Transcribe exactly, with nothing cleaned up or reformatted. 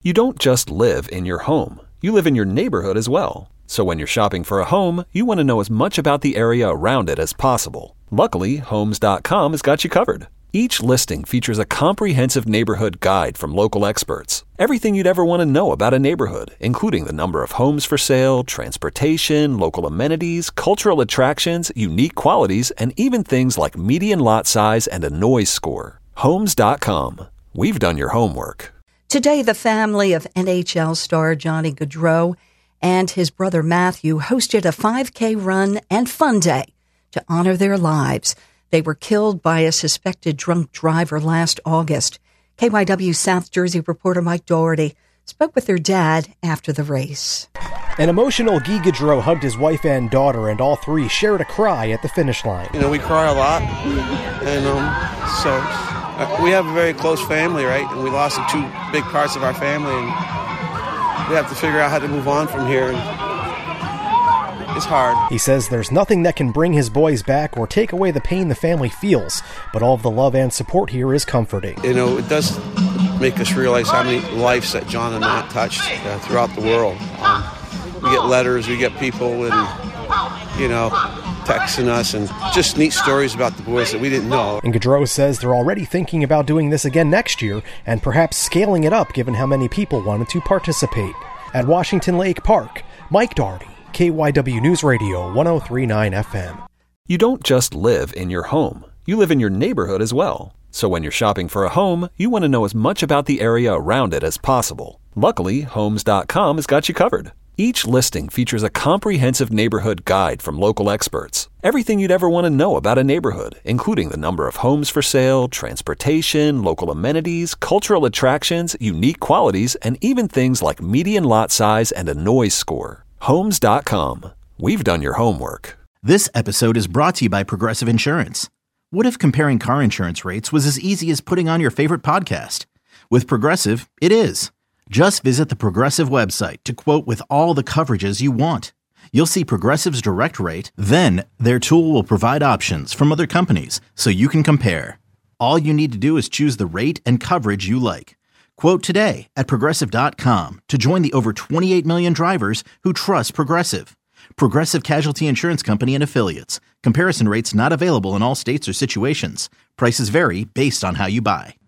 You don't just live in your home. You live in your neighborhood as well. So when you're shopping for a home, you want to know as much about the area around it as possible. Luckily, Homes dot com has got you covered. Each listing features a comprehensive neighborhood guide from local experts. Everything you'd ever want to know about a neighborhood, including the number of homes for sale, transportation, local amenities, cultural attractions, unique qualities, and even things like median lot size and a noise score. Homes dot com. We've done your homework. Today, the family of N H L star Johnny Gaudreau and his brother Matthew hosted a five K run and fun day to honor their lives. They were killed by a suspected drunk driver last August. K Y W South Jersey reporter Mike Doherty spoke with their dad after the race. An emotional Guy Gaudreau hugged his wife and daughter, and all three shared a cry at the finish line. You know, we cry a lot, and um, so uh, we have a very close family, right? And we lost two big parts of our family, and we have to figure out how to move on from here. And it's hard. He says there's nothing that can bring his boys back or take away the pain the family feels, but all of the love and support here is comforting. You know, it does make us realize how many lives that John and Matt touched uh, throughout the world. Um, we get letters, we get people, and, you know, texting us, and just neat stories about the boys that we didn't know. And Gaudreau says they're already thinking about doing this again next year, and perhaps scaling it up given how many people wanted to participate. At Washington Lake Park, Mike Doherty, K Y W News Radio, one oh three point nine F M. You don't just live in your home. You live in your neighborhood as well. So when you're shopping for a home, you want to know as much about the area around it as possible. Luckily, Homes dot com has got you covered. Each listing features a comprehensive neighborhood guide from local experts. Everything you'd ever want to know about a neighborhood, including the number of homes for sale, transportation, local amenities, cultural attractions, unique qualities, and even things like median lot size and a noise score. Homes dot com. We've done your homework. This episode is brought to you by Progressive Insurance. What if comparing car insurance rates was as easy as putting on your favorite podcast? With Progressive, it is. Just visit the Progressive website to quote with all the coverages you want. You'll see Progressive's direct rate, then their tool will provide options from other companies so you can compare. All you need to do is choose the rate and coverage you like. Quote today at Progressive dot com to join the over twenty-eight million drivers who trust Progressive. Progressive Casualty Insurance Company and Affiliates. Comparison rates not available in all states or situations. Prices vary based on how you buy.